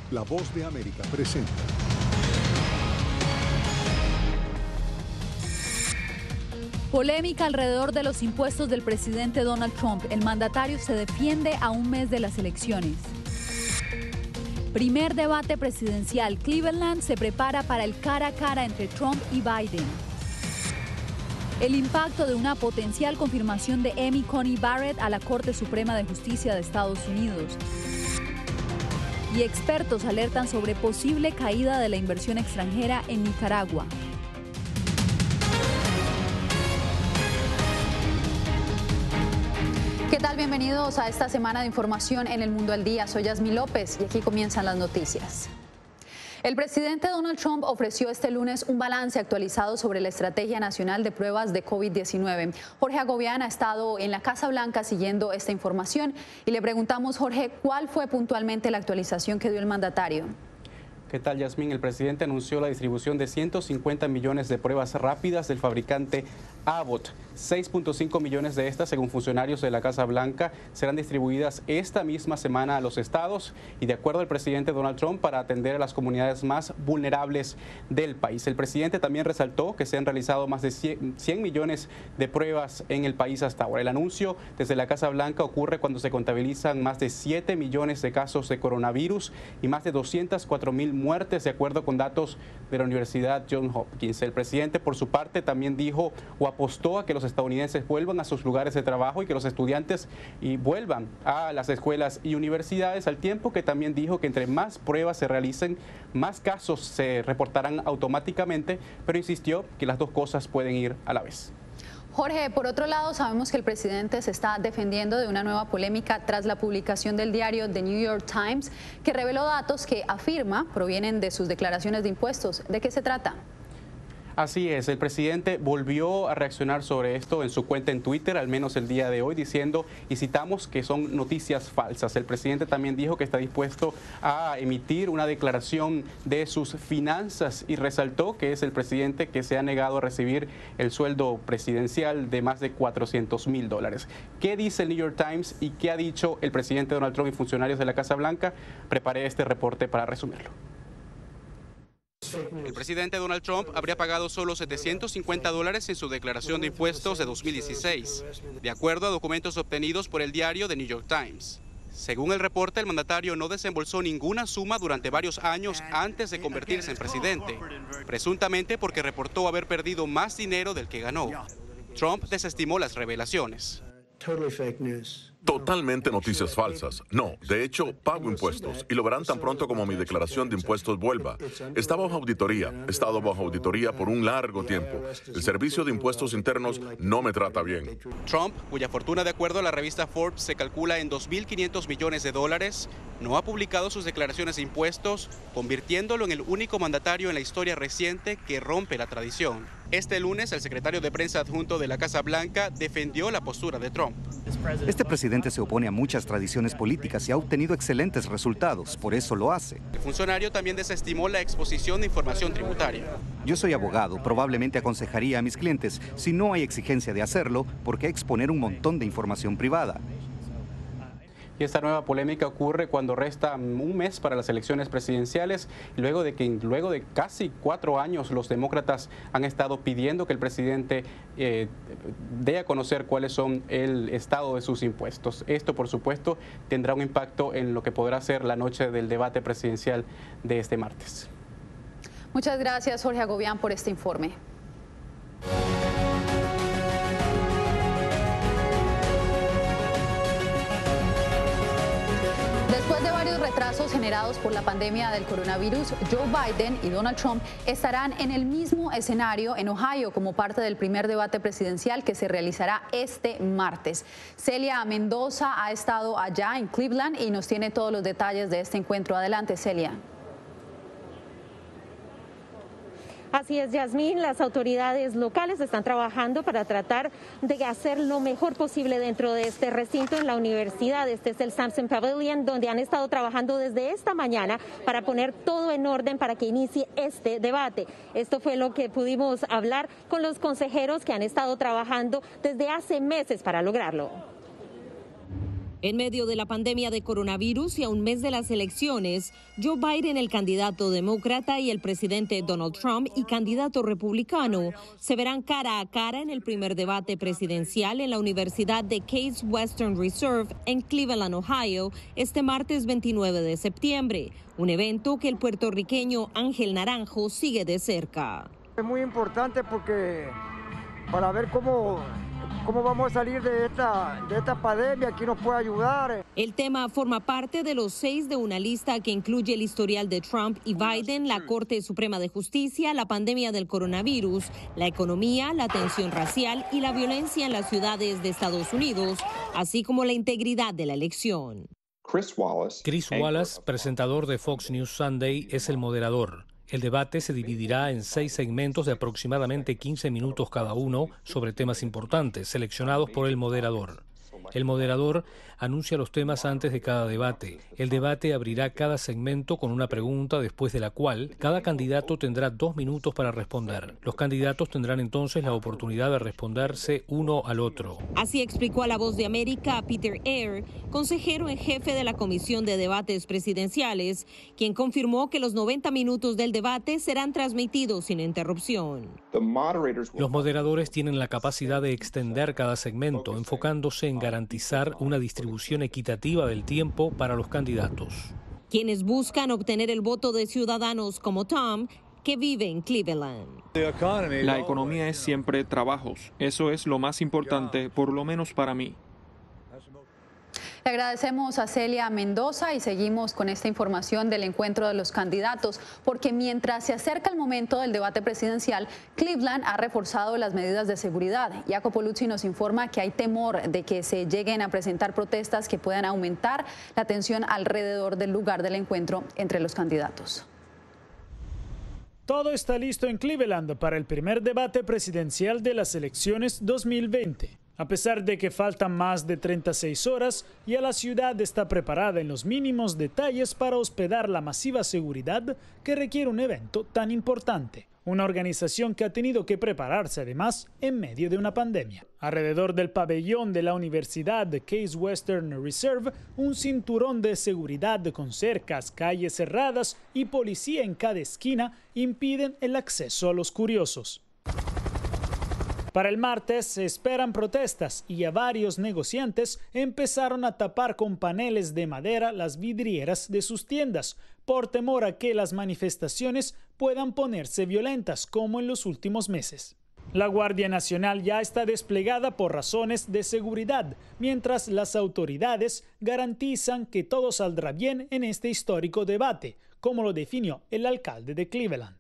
La Voz de América presenta. Polémica alrededor de los impuestos del presidente Donald Trump. El mandatario se defiende a un mes de las elecciones. Primer debate presidencial. Cleveland se prepara para el cara a cara entre Trump y Biden. El impacto de una potencial confirmación de Amy Coney Barrett a la Corte Suprema de Justicia de Estados Unidos. Y expertos alertan sobre posible caída de la inversión extranjera en Nicaragua. ¿Qué tal? Bienvenidos a esta semana de información en El Mundo al Día. Soy Yasmín López y aquí comienzan las noticias. El presidente Donald Trump ofreció este lunes un balance actualizado sobre la Estrategia Nacional de Pruebas de COVID-19. Jorge Agobián ha estado en la Casa Blanca siguiendo esta información y le preguntamos, Jorge, ¿cuál fue puntualmente la actualización que dio el mandatario? ¿Qué tal, Yasmín? El presidente anunció la distribución de 150 millones de pruebas rápidas del fabricante Abbott. 6.5 millones de estas, según funcionarios de la Casa Blanca, serán distribuidas esta misma semana a los estados y de acuerdo al presidente Donald Trump para atender a las comunidades más vulnerables del país. El presidente también resaltó que se han realizado más de 100 millones de pruebas en el país hasta ahora. El anuncio desde la Casa Blanca ocurre cuando se contabilizan más de 7 millones de casos de coronavirus y más de 204,000 muertes, de acuerdo con datos de la Universidad Johns Hopkins. El presidente, por su parte, también dijo o apostó a que los estadounidenses vuelvan a sus lugares de trabajo y que los estudiantes vuelvan a las escuelas y universidades, al tiempo que también dijo que entre más pruebas se realicen, más casos se reportarán automáticamente, pero insistió que las dos cosas pueden ir a la vez. Jorge, por otro lado, sabemos que el presidente se está defendiendo de una nueva polémica tras la publicación del diario The New York Times, que reveló datos que afirma provienen de sus declaraciones de impuestos. ¿De qué se trata? Así es, el presidente volvió a reaccionar sobre esto en su cuenta en Twitter, al menos el día de hoy, diciendo, y citamos, que son noticias falsas. El presidente también dijo que está dispuesto a emitir una declaración de sus finanzas y resaltó que es el presidente que se ha negado a recibir el sueldo presidencial de más de $400,000. ¿Qué dice el New York Times y qué ha dicho el presidente Donald Trump y funcionarios de la Casa Blanca? Preparé este reporte para resumirlo. El presidente Donald Trump habría pagado solo $750 en su declaración de impuestos de 2016, de acuerdo a documentos obtenidos por el diario The New York Times. Según el reporte, el mandatario no desembolsó ninguna suma durante varios años antes de convertirse en presidente, presuntamente porque reportó haber perdido más dinero del que ganó. Trump desestimó las revelaciones. Totalmente noticias falsas. No, de hecho, pago impuestos y lo verán tan pronto como mi declaración de impuestos vuelva. Está bajo auditoría, he estado bajo auditoría por un largo tiempo. El Servicio de Impuestos Internos no me trata bien. Trump, cuya fortuna de acuerdo a la revista Forbes se calcula en $2.500 millones, no ha publicado sus declaraciones de impuestos, convirtiéndolo en el único mandatario en la historia reciente que rompe la tradición. Este lunes, el secretario de prensa adjunto de la Casa Blanca defendió la postura de Trump. Este presidente se opone a muchas tradiciones políticas y ha obtenido excelentes resultados, por eso lo hace. El funcionario también desestimó la exposición de información tributaria. Yo soy abogado, probablemente aconsejaría a mis clientes, si no hay exigencia de hacerlo, ¿por qué exponer un montón de información privada? Y esta nueva polémica ocurre cuando resta un mes para las elecciones presidenciales, luego de casi 4 años los demócratas han estado pidiendo que el presidente dé a conocer cuáles son el estado de sus impuestos. Esto, por supuesto, tendrá un impacto en lo que podrá ser la noche del debate presidencial de este martes. Muchas gracias, Jorge Agobián, por este informe. Después de varios retrasos generados por la pandemia del coronavirus, Joe Biden y Donald Trump estarán en el mismo escenario en Ohio como parte del primer debate presidencial que se realizará este martes. Celia Mendoza ha estado allá en Cleveland y nos tiene todos los detalles de este encuentro. Adelante, Celia. Así es, Yasmín, las autoridades locales están trabajando para tratar de hacer lo mejor posible dentro de este recinto en la universidad. Este es el Sampson Pavilion, donde han estado trabajando desde esta mañana para poner todo en orden para que inicie este debate. Esto fue lo que pudimos hablar con los consejeros que han estado trabajando desde hace meses para lograrlo. En medio de la pandemia de coronavirus y a un mes de las elecciones, Joe Biden, el candidato demócrata, y el presidente Donald Trump, y candidato republicano, se verán cara a cara en el primer debate presidencial en la Universidad de Case Western Reserve en Cleveland, Ohio, este martes 29 de septiembre, un evento que el puertorriqueño Ángel Naranjo sigue de cerca. Es muy importante porque para ver cómo vamos a salir de esta pandemia, quién nos puede ayudar. El tema forma parte de los 6 de una lista que incluye el historial de Trump y Biden, la Corte Suprema de Justicia, la pandemia del coronavirus, la economía, la tensión racial y la violencia en las ciudades de Estados Unidos, así como la integridad de la elección. Chris Wallace, presentador de Fox News Sunday, es el moderador. El debate se dividirá en 6 segmentos de aproximadamente 15 minutos cada uno sobre temas importantes, seleccionados por el moderador. El moderador anuncia los temas antes de cada debate. El debate abrirá cada segmento con una pregunta, después de la cual cada candidato tendrá 2 minutos para responder. Los candidatos tendrán entonces la oportunidad de responderse uno al otro. Así explicó a La Voz de América a Peter Eyre, consejero en jefe de la Comisión de Debates Presidenciales, quien confirmó que los 90 minutos del debate serán transmitidos sin interrupción. Los moderadores tienen la capacidad de extender cada segmento, enfocándose en garantizar una distribución equitativa del tiempo para los candidatos. Quienes buscan obtener el voto de ciudadanos como Tom, que vive en Cleveland. La economía es siempre trabajos. Eso es lo más importante, por lo menos para mí. Le agradecemos a Celia Mendoza y seguimos con esta información del encuentro de los candidatos, porque mientras se acerca el momento del debate presidencial, Cleveland ha reforzado las medidas de seguridad. Jacopo Luzzi nos informa que hay temor de que se lleguen a presentar protestas que puedan aumentar la tensión alrededor del lugar del encuentro entre los candidatos. Todo está listo en Cleveland para el primer debate presidencial de las elecciones 2020. A pesar de que faltan más de 36 horas, ya la ciudad está preparada en los mínimos detalles para hospedar la masiva seguridad que requiere un evento tan importante. Una organización que ha tenido que prepararse además en medio de una pandemia. Alrededor del pabellón de la Universidad de Case Western Reserve, un cinturón de seguridad con cercas, calles cerradas y policía en cada esquina impiden el acceso a los curiosos. Para el martes se esperan protestas y ya varios negociantes empezaron a tapar con paneles de madera las vidrieras de sus tiendas por temor a que las manifestaciones puedan ponerse violentas como en los últimos meses. La Guardia Nacional ya está desplegada por razones de seguridad, mientras las autoridades garantizan que todo saldrá bien en este histórico debate, como lo definió el alcalde de Cleveland.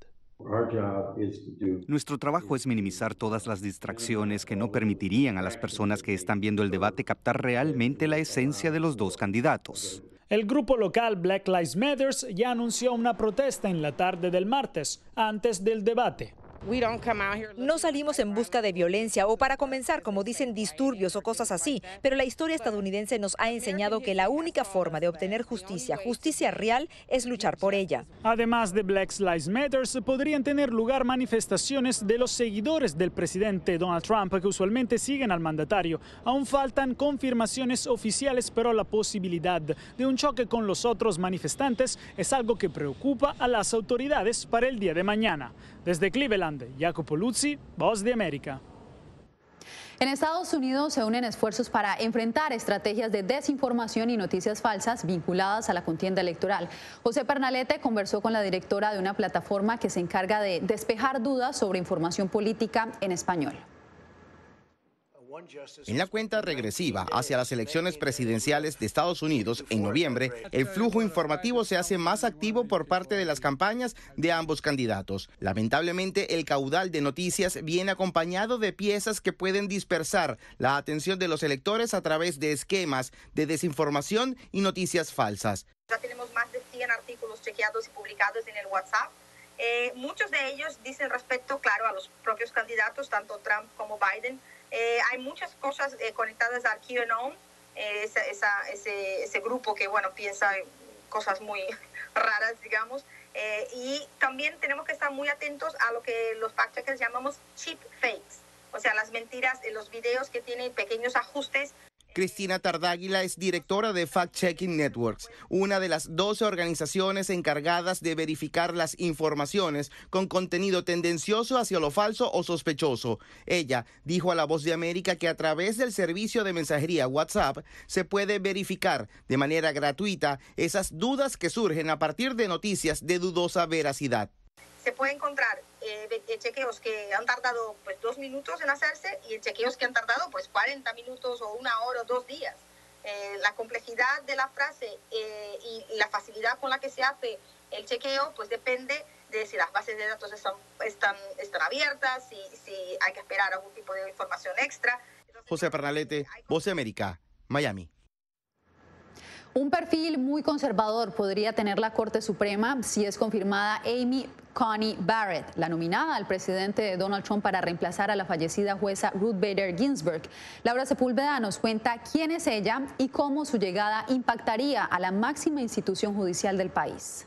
Nuestro trabajo es minimizar todas las distracciones que no permitirían a las personas que están viendo el debate captar realmente la esencia de los dos candidatos. El grupo local Black Lives Matter ya anunció una protesta en la tarde del martes, antes del debate. No salimos en busca de violencia o para comenzar, como dicen, disturbios o cosas así, pero la historia estadounidense nos ha enseñado que la única forma de obtener justicia real, es luchar por ella. Además de Black Lives Matter, podrían tener lugar manifestaciones de los seguidores del presidente Donald Trump que usualmente siguen al mandatario. Aún faltan confirmaciones oficiales, pero la posibilidad de un choque con los otros manifestantes es algo que preocupa a las autoridades para el día de mañana. Desde Cleveland, Jacopo Luzzi, Voz de América. En Estados Unidos se unen esfuerzos para enfrentar estrategias de desinformación y noticias falsas vinculadas a la contienda electoral. José Pernalete conversó con la directora de una plataforma que se encarga de despejar dudas sobre información política en español. En la cuenta regresiva hacia las elecciones presidenciales de Estados Unidos en noviembre, el flujo informativo se hace más activo por parte de las campañas de ambos candidatos. Lamentablemente, el caudal de noticias viene acompañado de piezas que pueden dispersar la atención de los electores a través de esquemas de desinformación y noticias falsas. Ya tenemos más de 100 artículos chequeados y publicados en el WhatsApp. Muchos de ellos dicen respecto, claro, a los propios candidatos, tanto Trump como Biden. Hay muchas cosas conectadas al QAnon, ese grupo que, bueno, piensa en cosas muy raras, digamos. Y también tenemos que estar muy atentos a lo que los fact-checkers llamamos cheap fakes, o sea, las mentiras en los videos que tienen pequeños ajustes. Cristina Tardáguila es directora de Fact Checking Networks, una de las 12 organizaciones encargadas de verificar las informaciones con contenido tendencioso hacia lo falso o sospechoso. Ella dijo a La Voz de América que a través del servicio de mensajería WhatsApp se puede verificar de manera gratuita esas dudas que surgen a partir de noticias de dudosa veracidad. Se puede encontrar chequeos que han tardado 2 minutos en hacerse y chequeos que han tardado 40 minutos o 1 hora o 2 días. La complejidad de la frase y la facilidad con la que se hace el chequeo depende de si las bases de datos están abiertas, si hay que esperar algún tipo de información extra. José Pernalete, Voz de América, Miami. Un perfil muy conservador podría tener la Corte Suprema si es confirmada Amy Coney Barrett, la nominada al presidente Donald Trump para reemplazar a la fallecida jueza Ruth Bader Ginsburg. Laura Sepúlveda nos cuenta quién es ella y cómo su llegada impactaría a la máxima institución judicial del país.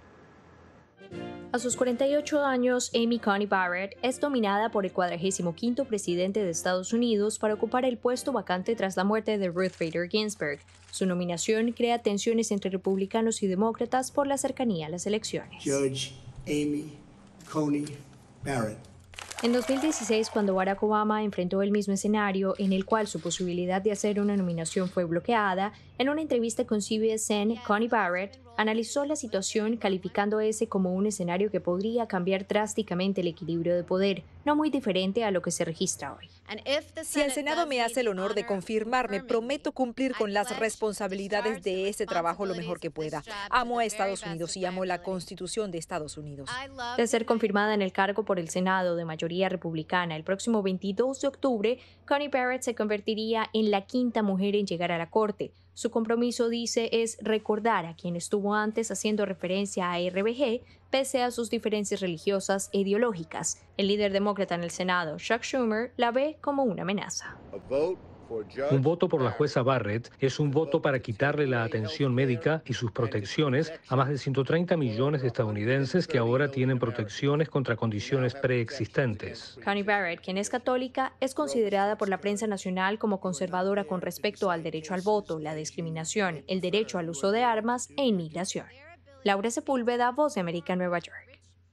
A sus 48 años, Amy Coney Barrett es nominada por el 45º presidente de Estados Unidos para ocupar el puesto vacante tras la muerte de Ruth Bader Ginsburg. Su nominación crea tensiones entre republicanos y demócratas por la cercanía a las elecciones. Judge Amy Coney Barrett. En 2016, cuando Barack Obama enfrentó el mismo escenario en el cual su posibilidad de hacer una nominación fue bloqueada, en una entrevista con CBS, Coney Barrett analizó la situación calificando ese como un escenario que podría cambiar drásticamente el equilibrio de poder, no muy diferente a lo que se registra hoy. Si el Senado me hace el honor de confirmarme, prometo cumplir con las responsabilidades de este trabajo lo mejor que pueda. Amo a Estados Unidos y amo la Constitución de Estados Unidos. De ser confirmada en el cargo por el Senado de mayoría republicana el próximo 22 de octubre, Coney Barrett se convertiría en la 5ª mujer en llegar a la Corte. Su compromiso, dice, es recordar a quien estuvo antes haciendo referencia a RBG, pese a sus diferencias religiosas e ideológicas. El líder demócrata en el Senado, Chuck Schumer, la ve como una amenaza. Un voto por la jueza Barrett es un voto para quitarle la atención médica y sus protecciones a más de 130 millones de estadounidenses que ahora tienen protecciones contra condiciones preexistentes. Coney Barrett, quien es católica, es considerada por la prensa nacional como conservadora con respecto al derecho al voto, la discriminación, el derecho al uso de armas e inmigración. Laura Sepúlveda, Voz de América, Nueva York.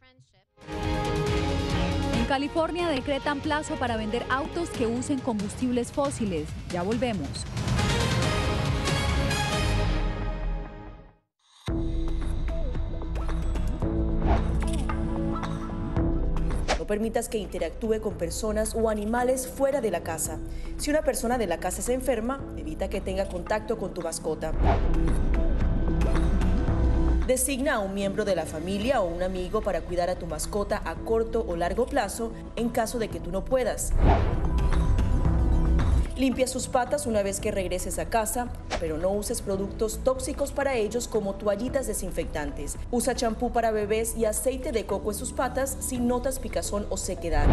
En California decretan plazo para vender autos que usen combustibles fósiles. Ya volvemos. No permitas que interactúe con personas o animales fuera de la casa. Si una persona de la casa se enferma, evita que tenga contacto con tu mascota. Designa a un miembro de la familia o un amigo para cuidar a tu mascota a corto o largo plazo en caso de que tú no puedas. Limpia sus patas una vez que regreses a casa, pero no uses productos tóxicos para ellos como toallitas desinfectantes. Usa champú para bebés y aceite de coco en sus patas si notas picazón o sequedad.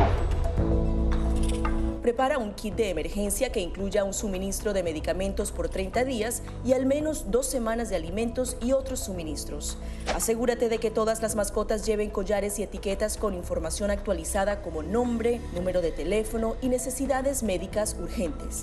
Prepara un kit de emergencia que incluya un suministro de medicamentos por 30 días y al menos 2 semanas de alimentos y otros suministros. Asegúrate de que todas las mascotas lleven collares y etiquetas con información actualizada como nombre, número de teléfono y necesidades médicas urgentes.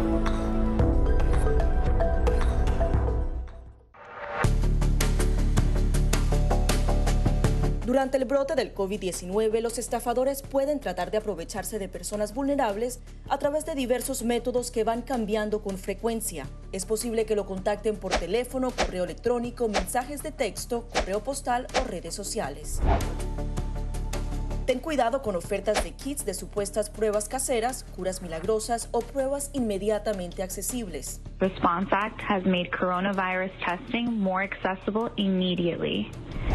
Durante el brote del COVID-19, los estafadores pueden tratar de aprovecharse de personas vulnerables a través de diversos métodos que van cambiando con frecuencia. Es posible que lo contacten por teléfono, correo electrónico, mensajes de texto, correo postal o redes sociales. Ten cuidado con ofertas de kits de supuestas pruebas caseras, curas milagrosas o pruebas inmediatamente accesibles. Response Act has made coronavirus testing more accessible immediately.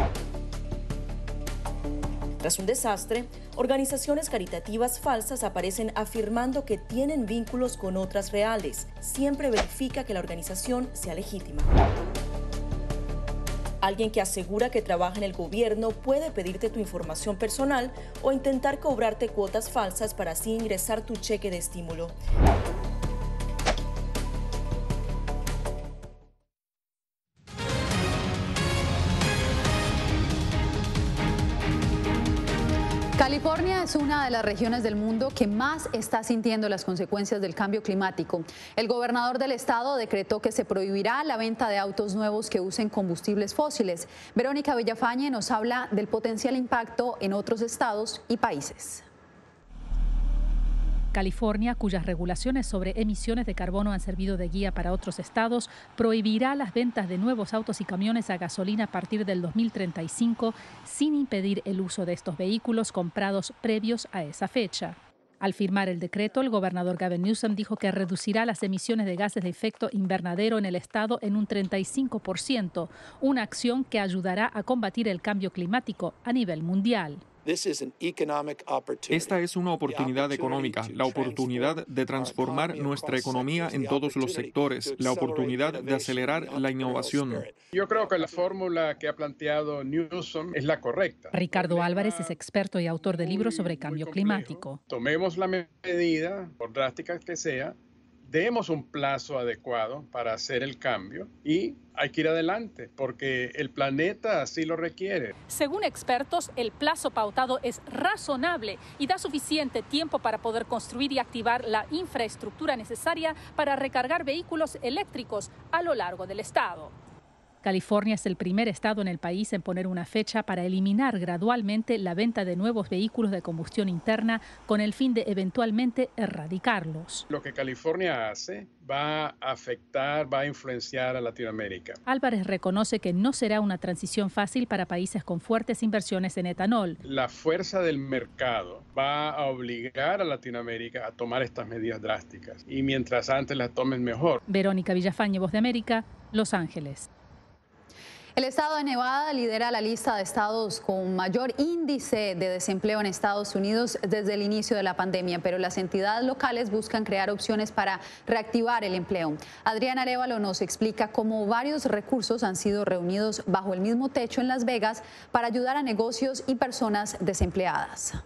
Tras un desastre, organizaciones caritativas falsas aparecen afirmando que tienen vínculos con otras reales. Siempre verifica que la organización sea legítima. Alguien que asegura que trabaja en el gobierno puede pedirte tu información personal o intentar cobrarte cuotas falsas para así ingresar tu cheque de estímulo. California es una de las regiones del mundo que más está sintiendo las consecuencias del cambio climático. El gobernador del estado decretó que se prohibirá la venta de autos nuevos que usen combustibles fósiles. Verónica Villafañe nos habla del potencial impacto en otros estados y países. California, cuyas regulaciones sobre emisiones de carbono han servido de guía para otros estados, prohibirá las ventas de nuevos autos y camiones a gasolina a partir del 2035, sin impedir el uso de estos vehículos comprados previos a esa fecha. Al firmar el decreto, el gobernador Gavin Newsom dijo que reducirá las emisiones de gases de efecto invernadero en el estado en un 35%, una acción que ayudará a combatir el cambio climático a nivel mundial. Esta es una oportunidad económica, la oportunidad de transformar nuestra economía en todos los sectores, la oportunidad de acelerar la innovación. Yo creo que la fórmula que ha planteado Newsom es la correcta. Ricardo Álvarez es experto y autor de libros sobre cambio climático. Tomemos la medida, por drástica que sea, demos un plazo adecuado para hacer el cambio y hay que ir adelante porque el planeta así lo requiere. Según expertos, el plazo pautado es razonable y da suficiente tiempo para poder construir y activar la infraestructura necesaria para recargar vehículos eléctricos a lo largo del estado. California es el primer estado en el país en poner una fecha para eliminar gradualmente la venta de nuevos vehículos de combustión interna con el fin de eventualmente erradicarlos. Lo que California hace va a afectar, va a influenciar a Latinoamérica. Álvarez reconoce que no será una transición fácil para países con fuertes inversiones en etanol. La fuerza del mercado va a obligar a Latinoamérica a tomar estas medidas drásticas y mientras antes las tomen mejor. Verónica Villafañe, Voz de América, Los Ángeles. El estado de Nevada lidera la lista de estados con mayor índice de desempleo en Estados Unidos desde el inicio de la pandemia, pero las entidades locales buscan crear opciones para reactivar el empleo. Adriana Arévalo nos explica cómo varios recursos han sido reunidos bajo el mismo techo en Las Vegas para ayudar a negocios y personas desempleadas.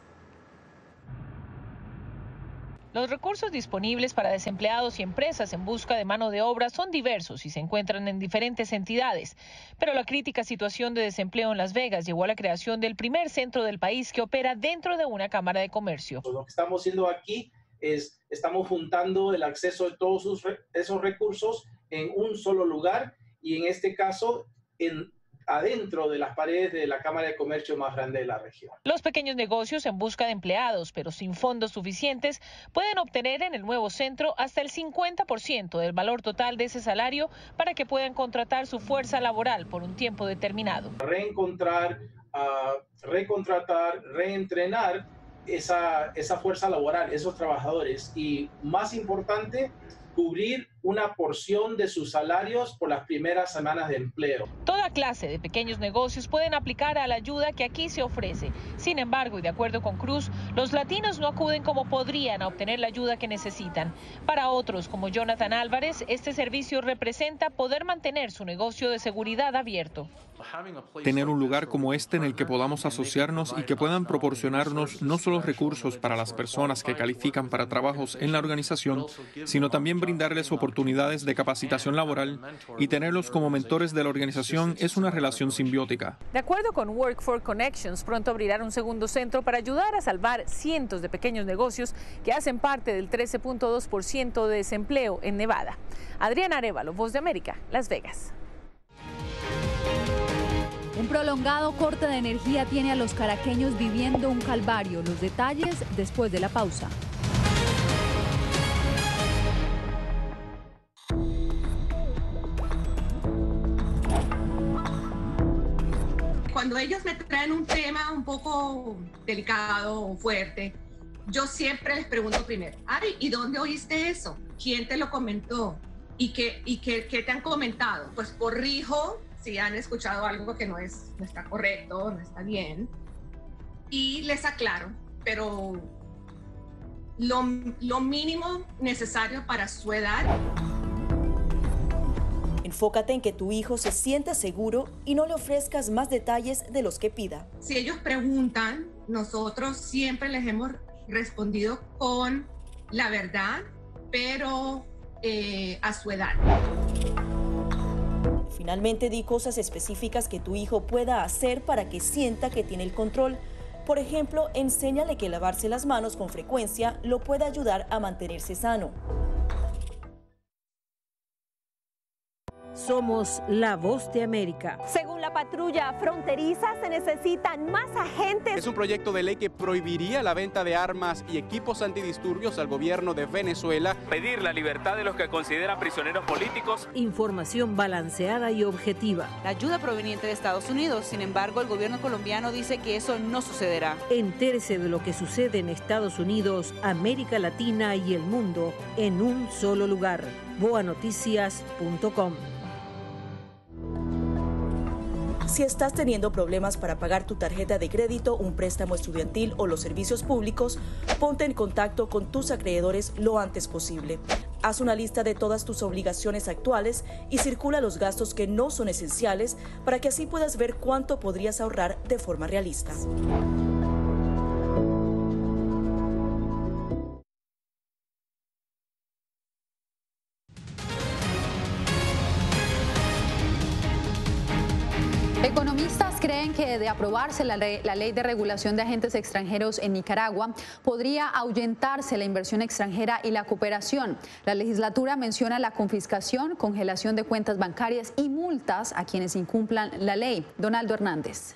Los recursos disponibles para desempleados y empresas en busca de mano de obra son diversos y se encuentran en diferentes entidades. Pero la crítica situación de desempleo en Las Vegas llevó a la creación del primer centro del país que opera dentro de una cámara de comercio. Lo que estamos haciendo aquí es estamos juntando el acceso de todos esos recursos en un solo lugar y en este caso adentro de las paredes de la Cámara de Comercio más grande de la región. Los pequeños negocios en busca de empleados, pero sin fondos suficientes, pueden obtener en el nuevo centro hasta el 50% del valor total de ese salario para que puedan contratar su fuerza laboral por un tiempo determinado. Reencontrar, recontratar, reentrenar esa fuerza laboral, esos trabajadores y, más importante, cubrir una porción de sus salarios por las primeras semanas de empleo. Toda clase de pequeños negocios pueden aplicar a la ayuda que aquí se ofrece. Sin embargo, y de acuerdo con Cruz, los latinos no acuden como podrían a obtener la ayuda que necesitan. Para otros, como Jonathan Álvarez, este servicio representa poder mantener su negocio de seguridad abierto. Tener un lugar como este en el que podamos asociarnos y que puedan proporcionarnos no solo recursos para las personas que califican para trabajos en la organización, sino también brindarles oportunidades de capacitación laboral y tenerlos como mentores de la organización es una relación simbiótica. De acuerdo con Work for Connections, pronto abrirán un segundo centro para ayudar a salvar cientos de pequeños negocios que hacen parte del 13.2% de desempleo en Nevada. Adriana Arévalo, Voz de América, Las Vegas. Un prolongado corte de energía tiene a los caraqueños viviendo un calvario. Los detalles después de la pausa. Cuando ellos me traen un tema un poco delicado o fuerte, yo siempre les pregunto primero, ay, ¿y dónde oíste eso? ¿Quién te lo comentó? ¿Y qué te han comentado? Pues corrijo si han escuchado algo que no está correcto, no está bien, y les aclaro, pero lo mínimo necesario para su edad. Enfócate en que tu hijo se sienta seguro y no le ofrezcas más detalles de los que pida. Si ellos preguntan, nosotros siempre les hemos respondido con la verdad, pero a su edad. Finalmente, di cosas específicas que tu hijo pueda hacer para que sienta que tiene el control. Por ejemplo, enséñale que lavarse las manos con frecuencia lo puede ayudar a mantenerse sano. Somos la voz de América. Según la patrulla fronteriza, se necesitan más agentes. Es un proyecto de ley que prohibiría la venta de armas y equipos antidisturbios al gobierno de Venezuela. Pedir la libertad de los que consideran prisioneros políticos. Información balanceada y objetiva. La ayuda proveniente de Estados Unidos, sin embargo, el gobierno colombiano dice que eso no sucederá. Entérese de lo que sucede en Estados Unidos, América Latina y el mundo en un solo lugar. boanoticias.com. Si estás teniendo problemas para pagar tu tarjeta de crédito, un préstamo estudiantil o los servicios públicos, ponte en contacto con tus acreedores lo antes posible. Haz una lista de todas tus obligaciones actuales y circula los gastos que no son esenciales para que así puedas ver cuánto podrías ahorrar de forma realista. Economistas creen que de aprobarse la ley de regulación de agentes extranjeros en Nicaragua, podría ahuyentarse la inversión extranjera y la cooperación. La legislatura menciona la confiscación, congelación de cuentas bancarias y multas a quienes incumplan la ley. Donaldo Hernández.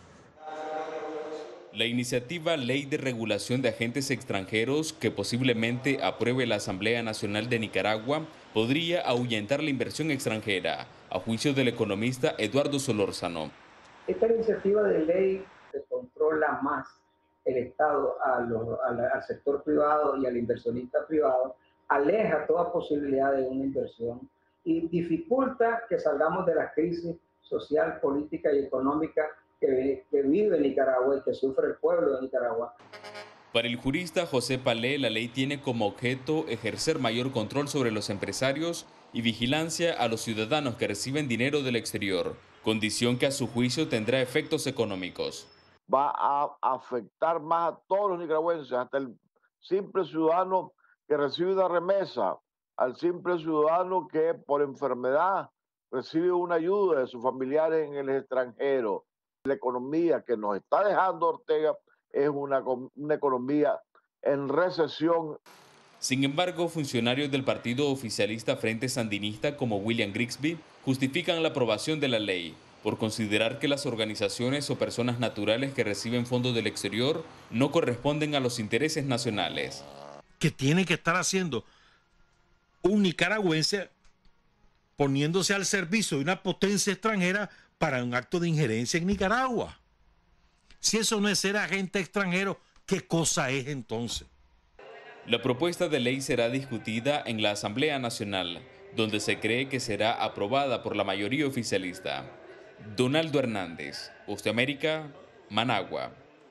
La iniciativa Ley de Regulación de Agentes Extranjeros, que posiblemente apruebe la Asamblea Nacional de Nicaragua, podría ahuyentar la inversión extranjera, a juicio del economista Eduardo Solórzano. Esta iniciativa de ley que controla más el Estado al sector privado y al inversionista privado, aleja toda posibilidad de una inversión y dificulta que salgamos de la crisis social, política y económica que vive Nicaragua y que sufre el pueblo de Nicaragua. Para el jurista José Palé, la ley tiene como objeto ejercer mayor control sobre los empresarios y vigilancia a los ciudadanos que reciben dinero del exterior, condición que a su juicio tendrá efectos económicos. Va a afectar más a todos los nicaragüenses, hasta el simple ciudadano que recibe una remesa, al simple ciudadano que por enfermedad recibe una ayuda de sus familiares en el extranjero. La economía que nos está dejando Ortega es una economía en recesión. Sin embargo, funcionarios del partido oficialista Frente Sandinista como William Grigsby justifican la aprobación de la ley por considerar que las organizaciones o personas naturales que reciben fondos del exterior no corresponden a los intereses nacionales. ¿Qué tiene que estar haciendo un nicaragüense poniéndose al servicio de una potencia extranjera para un acto de injerencia en Nicaragua? Si eso no es ser agente extranjero, ¿qué cosa es entonces? La propuesta de ley será discutida en la Asamblea Nacional, donde se cree que será aprobada por la mayoría oficialista. Donaldo Hernández, Voz de América, Managua.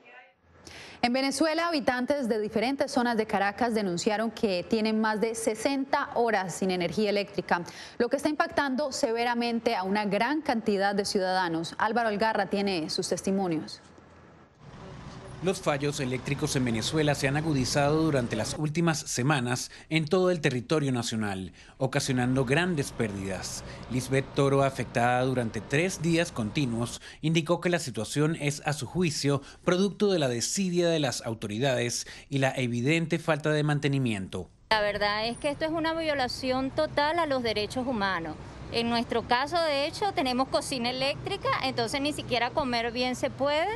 En Venezuela, habitantes de diferentes zonas de Caracas denunciaron que tienen más de 60 horas sin energía eléctrica, lo que está impactando severamente a una gran cantidad de ciudadanos. Álvaro Algarra tiene sus testimonios. Los fallos eléctricos en Venezuela se han agudizado durante las últimas semanas en todo el territorio nacional, ocasionando grandes pérdidas. Lisbeth Toro, afectada durante 3 días continuos, indicó que la situación es, a su juicio, producto de la desidia de las autoridades y la evidente falta de mantenimiento. La verdad es que esto es una violación total a los derechos humanos. En nuestro caso, de hecho, tenemos cocina eléctrica, entonces ni siquiera comer bien se puede.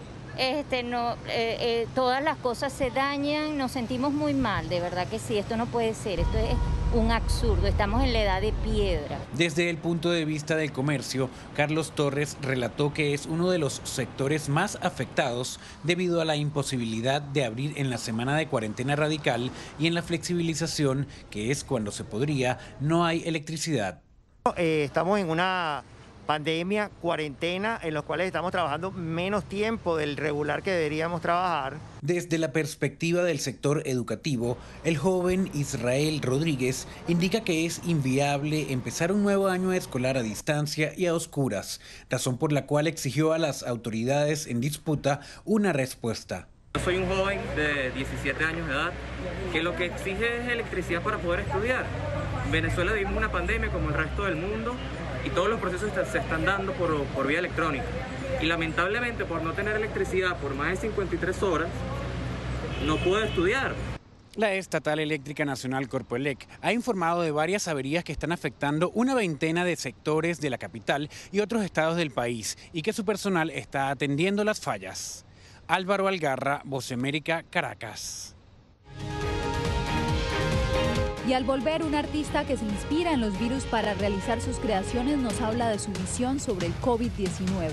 Todas las cosas se dañan, nos sentimos muy mal, de verdad que sí, esto no puede ser, esto es un absurdo, estamos en la edad de piedra. Desde el punto de vista del comercio, Carlos Torres relató que es uno de los sectores más afectados debido a la imposibilidad de abrir en la semana de cuarentena radical y en la flexibilización, que es cuando se podría, no hay electricidad. Estamos en una pandemia, cuarentena, en los cuales estamos trabajando menos tiempo del regular que deberíamos trabajar. Desde la perspectiva del sector educativo, el joven Israel Rodríguez indica que es inviable empezar un nuevo año escolar a distancia y a oscuras, razón por la cual exigió a las autoridades en disputa una respuesta. Soy un joven de 17 años de edad que lo que exige es electricidad para poder estudiar. En Venezuela vivimos una pandemia como el resto del mundo y todos los procesos se están dando por vía electrónica. Y lamentablemente, por no tener electricidad por más de 53 horas, no puedo estudiar. La Estatal Eléctrica Nacional Corpoelec ha informado de varias averías que están afectando una veintena de sectores de la capital y otros estados del país y que su personal está atendiendo las fallas. Álvaro Algarra, Voz de América, Caracas. Y al volver, un artista que se inspira en los virus para realizar sus creaciones nos habla de su visión sobre el COVID-19.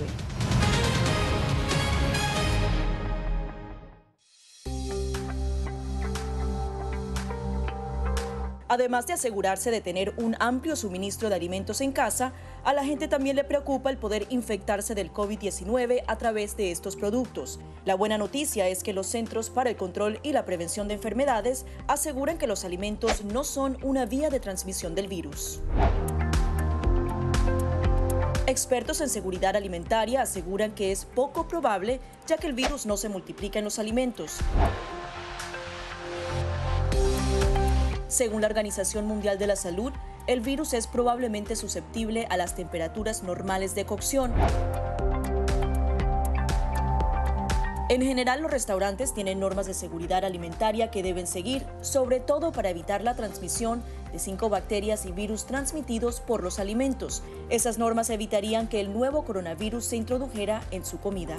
Además de asegurarse de tener un amplio suministro de alimentos en casa, a la gente también le preocupa el poder infectarse del COVID-19 a través de estos productos. La buena noticia es que los Centros para el Control y la Prevención de Enfermedades aseguran que los alimentos no son una vía de transmisión del virus. Expertos en seguridad alimentaria aseguran que es poco probable, ya que el virus no se multiplica en los alimentos. Según la Organización Mundial de la Salud, el virus es probablemente susceptible a las temperaturas normales de cocción. En general, los restaurantes tienen normas de seguridad alimentaria que deben seguir, sobre todo para evitar la transmisión de 5 bacterias y virus transmitidos por los alimentos. Esas normas evitarían que el nuevo coronavirus se introdujera en su comida.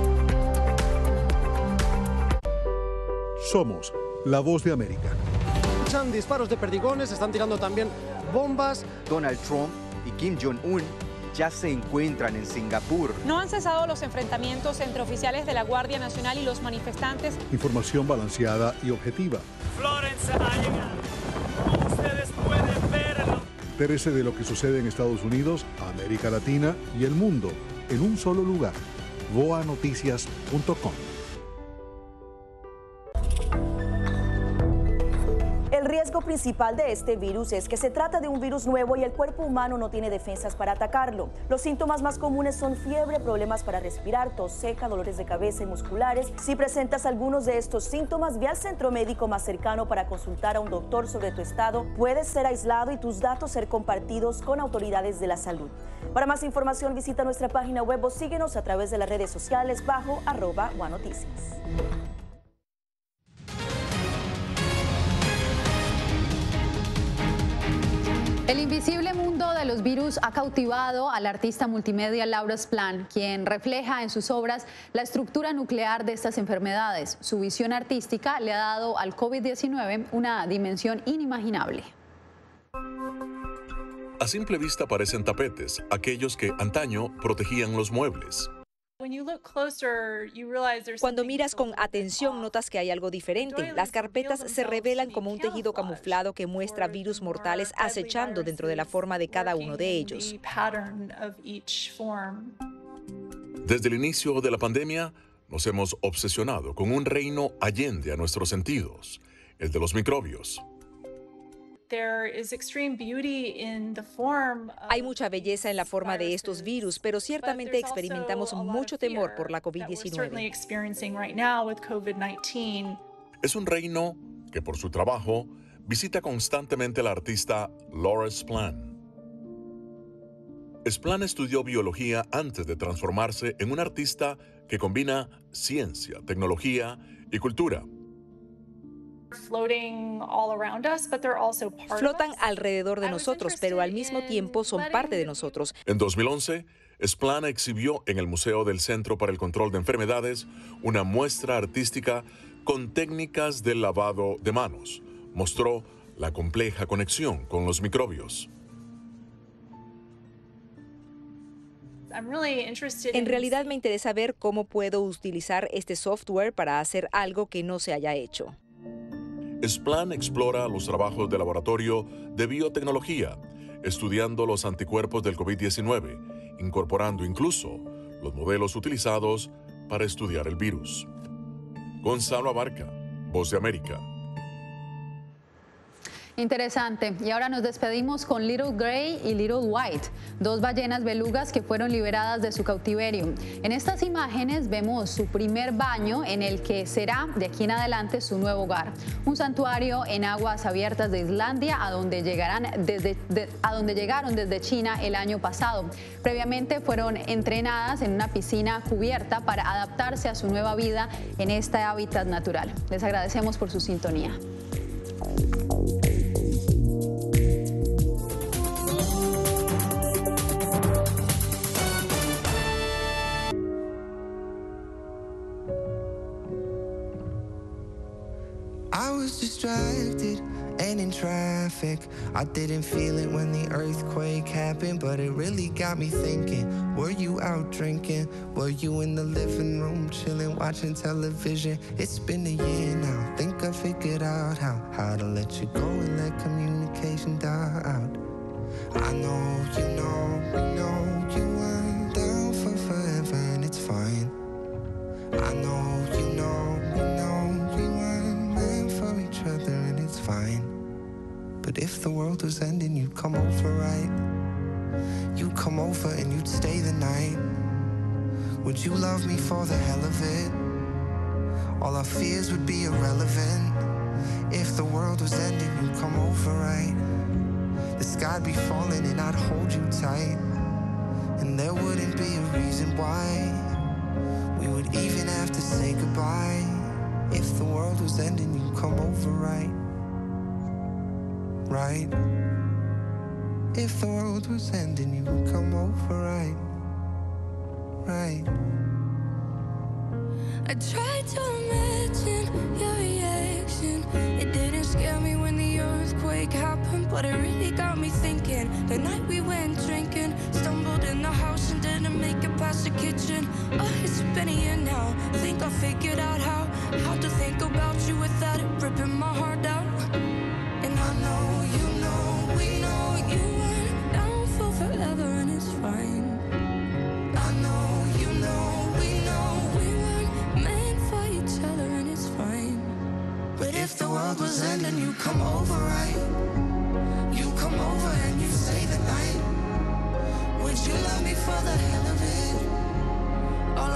Somos la Voz de América. Escuchan disparos de perdigones, están tirando también bombas. Donald Trump y Kim Jong-un ya se encuentran en Singapur. No han cesado los enfrentamientos entre oficiales de la Guardia Nacional y los manifestantes. Información balanceada y objetiva. Florence ha llegado. Ustedes pueden verlo. Entérese de lo que sucede en Estados Unidos, América Latina y el mundo en un solo lugar. voanoticias.com. El riesgo principal de este virus es que se trata de un virus nuevo y el cuerpo humano no tiene defensas para atacarlo. Los síntomas más comunes son fiebre, problemas para respirar, tos seca, dolores de cabeza y musculares. Si presentas algunos de estos síntomas, ve al centro médico más cercano para consultar a un doctor sobre tu estado. Puedes ser aislado y tus datos ser compartidos con autoridades de la salud. Para más información, visita nuestra página web o síguenos a través de las redes sociales bajo @voanoticias. El invisible mundo de los virus ha cautivado al artista multimedia Laura Splan, quien refleja en sus obras la estructura nuclear de estas enfermedades. Su visión artística le ha dado al COVID-19 una dimensión inimaginable. A simple vista parecen tapetes, aquellos que antaño protegían los muebles. Cuando miras con atención, notas que hay algo diferente. Las carpetas se revelan como un tejido camuflado que muestra virus mortales acechando dentro de la forma de cada uno de ellos. Desde el inicio de la pandemia, nos hemos obsesionado con un reino allende a nuestros sentidos, el de los microbios. Hay mucha belleza en la forma de estos virus, pero ciertamente experimentamos mucho temor por la COVID-19. Es un reino que por su trabajo visita constantemente la artista Laura Splan. Splan estudió biología antes de transformarse en un artista que combina ciencia, tecnología y cultura. Flotan alrededor de nosotros, pero al mismo tiempo son parte de nosotros. En 2011, Splan exhibió en el Museo del Centro para el Control de Enfermedades una muestra artística con técnicas de lavado de manos. Mostró la compleja conexión con los microbios. En realidad me interesa ver cómo puedo utilizar este software para hacer algo que no se haya hecho. Splan explora los trabajos de laboratorio de biotecnología, estudiando los anticuerpos del COVID-19, incorporando incluso los modelos utilizados para estudiar el virus. Gonzalo Abarca, Voz de América. Interesante. Y ahora nos despedimos con Little Gray y Little White, dos ballenas belugas que fueron liberadas de su cautiverio. En estas imágenes vemos su primer baño en el que será de aquí en adelante su nuevo hogar. Un santuario en aguas abiertas de Islandia a donde llegaron desde China el año pasado. Previamente fueron entrenadas en una piscina cubierta para adaptarse a su nueva vida en este hábitat natural. Les agradecemos por su sintonía. I was distracted and in traffic. I didn't feel it when the earthquake happened, but it really got me thinking. Were you out drinking? Were you in the living room chilling, watching television? It's been a year now. Think I figured out how to let you go and let communication die out. I know, you know, we know you weren't down for forever, and it's fine. I know, you know, we know we weren't meant for each other, and it's fine. But if the world was ending, you'd come over, right? You'd come over and you'd stay the night. Would you love me for the hell of it? All our fears would be irrelevant. If the world was ending, you'd come over, right? The sky'd be falling and I'd hold you tight. And there wouldn't be a reason why we would even have to say goodbye. If the world was ending, you'd come over, right? Right? If the world was ending, you would come over, right? Right? I tried to imagine your reaction. It didn't scare me when the earthquake happened, but it really got me thinking. The night we went drinking, stumbled in the house and didn't make it past the kitchen. Oh, it's been a year now. Think I figured out how to think about you without it ripping my heart out. And I know, you know, we know you weren't down for forever, and it's fine. I know, you know, we know we weren't meant for each other, and it's fine. But if the world was ending, you'd come over, right?